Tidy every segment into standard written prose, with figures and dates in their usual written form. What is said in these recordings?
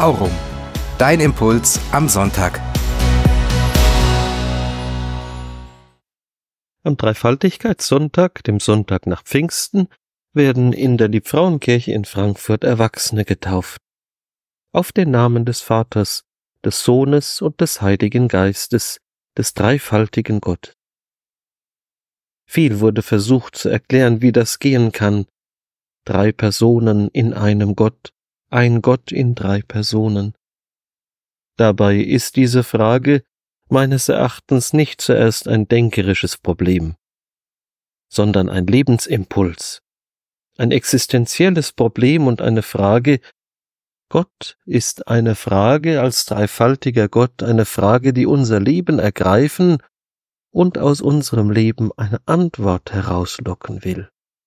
Aurum. Dein Impuls am Sonntag. Am Dreifaltigkeitssonntag, dem Sonntag nach Pfingsten, werden in der Liebfrauenkirche in Frankfurt Erwachsene getauft. Auf den Namen des Vaters, des Sohnes und des Heiligen Geistes, des dreifaltigen Gott. Viel wurde versucht zu erklären, wie das gehen kann. 3 Personen in einem Gott, ein Gott in 3 Personen. Dabei ist diese Frage meines Erachtens nicht zuerst ein denkerisches Problem, sondern ein Lebensimpuls, ein existenzielles Problem und eine Frage. Gott ist eine Frage als dreifaltiger Gott, eine Frage, die unser Leben ergreifen und aus unserem Leben eine Antwort herauslocken will.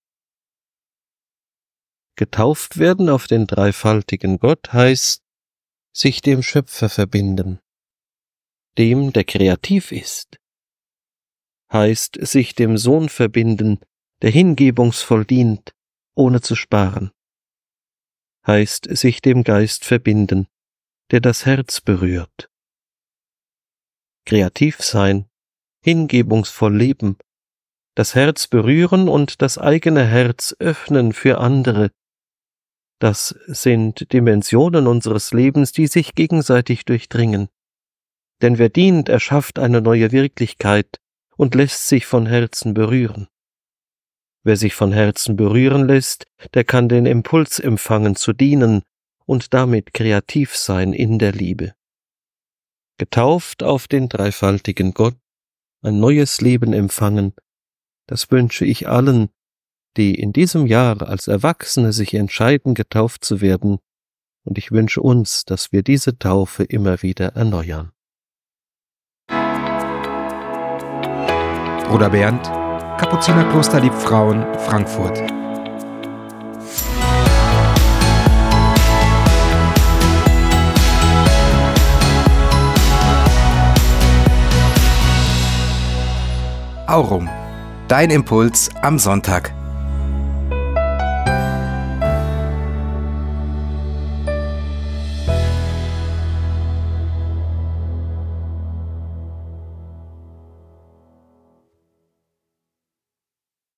Getauft werden auf den dreifaltigen Gott heißt, sich dem Schöpfer verbinden, dem, der kreativ ist, heißt sich dem Sohn verbinden, der hingebungsvoll dient, ohne zu sparen, heißt sich dem Geist verbinden, der das Herz berührt. Kreativ sein, hingebungsvoll leben, das Herz berühren und das eigene Herz öffnen für andere, das sind Dimensionen unseres Lebens, die sich gegenseitig durchdringen. Denn wer dient, erschafft eine neue Wirklichkeit und lässt sich von Herzen berühren. Wer sich von Herzen berühren lässt, der kann den Impuls empfangen zu dienen und damit kreativ sein in der Liebe. Getauft auf den dreifaltigen Gott, ein neues Leben empfangen, das wünsche ich allen, die in diesem Jahr als Erwachsene sich entscheiden, getauft zu werden, und ich wünsche uns, dass wir diese Taufe immer wieder erneuern. Bruder Bernd, Kapuzinerkloster Liebfrauen, Frankfurt. Aurum. Dein Impuls am Sonntag.